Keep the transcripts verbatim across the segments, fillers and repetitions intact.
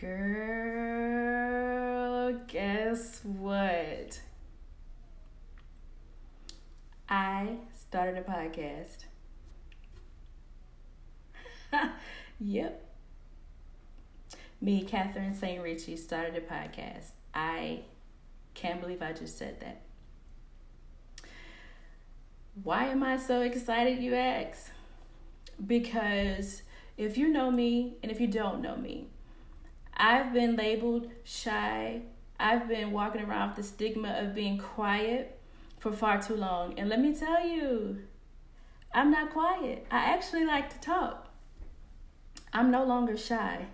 Girl, guess what? I started a podcast. Yep. Me, Catherine Saint Ritchie, started a podcast. I can't believe I just said that. Why am I so excited, you ask? Because if you know me and if you don't know me, I've been labeled shy. I've been walking around with the stigma of being quiet for far too long. And let me tell you, I'm not quiet. I actually like to talk. I'm no longer shy.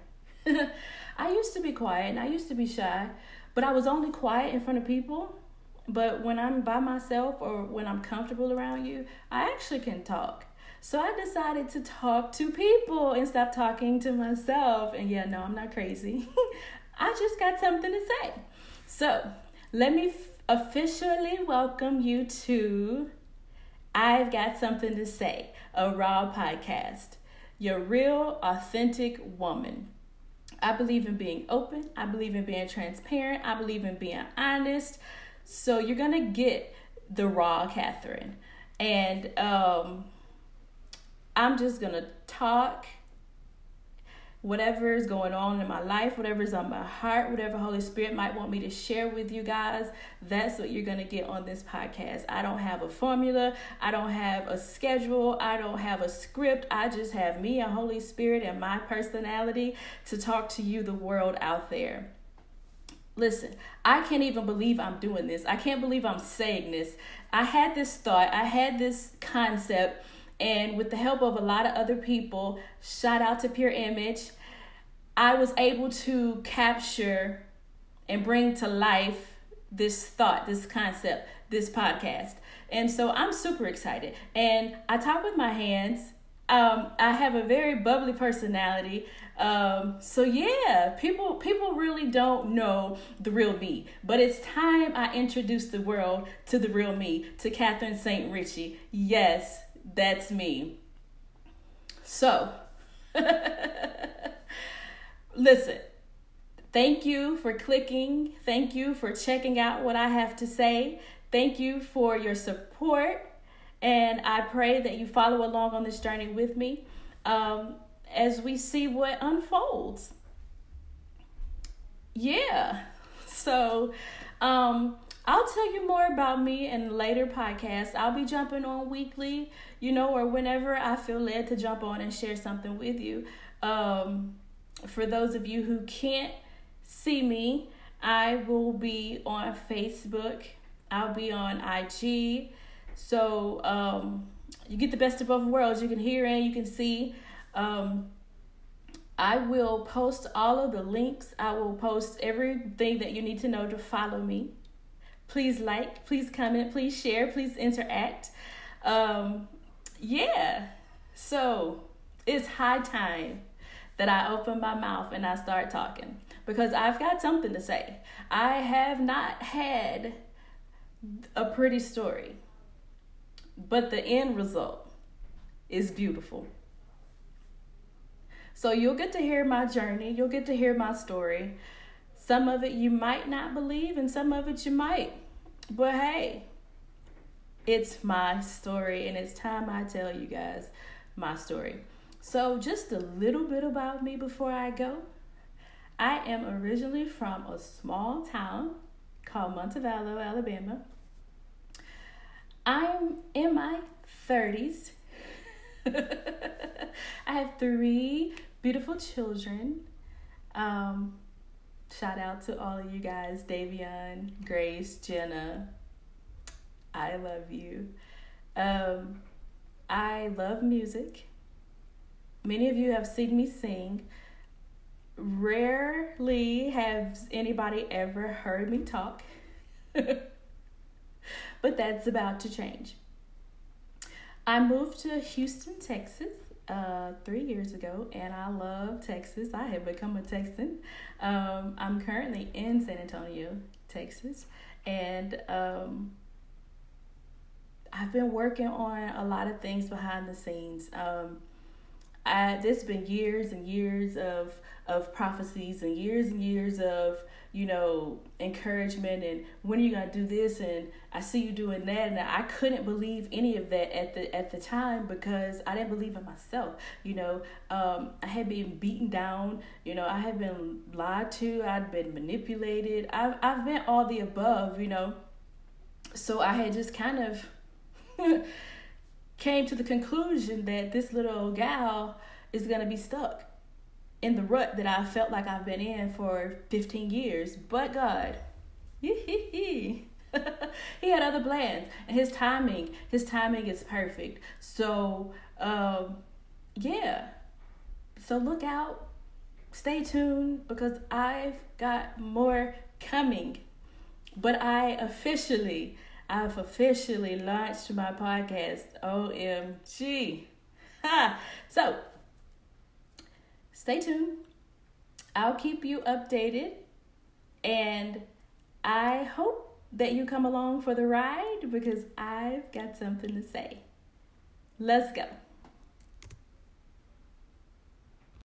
I used to be quiet and I used to be shy, but I was only quiet in front of people. But when I'm by myself or when I'm comfortable around you, I actually can talk. So I decided to talk to people and stop talking to myself. And yeah, no, I'm not crazy. I just got something to say. So let me f- officially welcome you to I've Got Something to Say, a Raw podcast. Your real, authentic woman. I believe in being open. I believe in being transparent. I believe in being honest. So you're going to get the raw Catherine. And um, I'm just going to talk whatever is going on in my life, whatever's on my heart, whatever Holy Spirit might want me to share with you guys. That's what you're going to get on this podcast. I don't have a formula. I don't have a schedule. I don't have a script. I just have me and Holy Spirit and my personality to talk to you, the world out there. Listen, I can't even believe I'm doing this. I can't believe I'm saying this. I had this thought. I had this concept. And with the help of a lot of other people, shout out to Pure Image, I was able to capture and bring to life this thought, this concept, this podcast. And so I'm super excited. And I talk with my hands. Um, I have a very bubbly personality. Um, so yeah, people people really don't know the real me. But it's time I introduce the world to the real me, to Catherine Saint Ritchie. Yes, that's me. So, listen, thank you for clicking. Thank you for checking out what I have to say. Thank you for your support. And I pray that you follow along on this journey with me um, as we see what unfolds. Yeah. So, um, I'll tell you more about me in later podcasts. I'll be jumping on weekly, you know, or whenever I feel led to jump on and share something with you. Um, for those of you who can't see me, I will be on Facebook. I'll be on I G. So um, you get the best of both worlds. You can hear and you can see. Um, I will post all of the links. I will post everything that you need to know to follow me. Please like, please comment, please share, please interact. Um, yeah, so it's high time that I open my mouth and I start talking because I've got something to say. I have not had a pretty story, but the end result is beautiful. So you'll get to hear my journey. You'll get to hear my story. Some of it you might not believe and some of it you might. But hey, it's my story and it's time I tell you guys my story. So just a little bit about me before I go. I am originally from a small town called Montevallo, Alabama. I'm in my thirties. I have three beautiful children. Um, shout out to all of you guys, Davion, Grace, Jenna. I love you. Um, I love music. Many of you have seen me sing. Rarely has anybody ever heard me talk. But that's about to change. I moved to Houston, Texas, uh, three years ago, and I love Texas. I have become a Texan. Um, I'm currently in San Antonio, Texas, and um, I've been working on a lot of things behind the scenes. Um, I, there's been years and years of of prophecies and years and years of, you know, encouragement and when are you gonna do this, and I see you doing that, and I couldn't believe any of that at the at the time because I didn't believe in myself. You know, um, I had been beaten down. You know, I had been lied to. I'd been manipulated. I've I've been all the above. You know, so I had just kind of came to the conclusion that this little old gal is gonna be stuck in the rut that I felt like I've been in for fifteen years. But God, he had other plans, and his timing, his timing is perfect. So, um, yeah. So look out, stay tuned, because I've got more coming. But I officially, I've officially launched my podcast. O M G. Ha! So, stay tuned. I'll keep you updated. And I hope that you come along for the ride because I've got something to say. Let's go.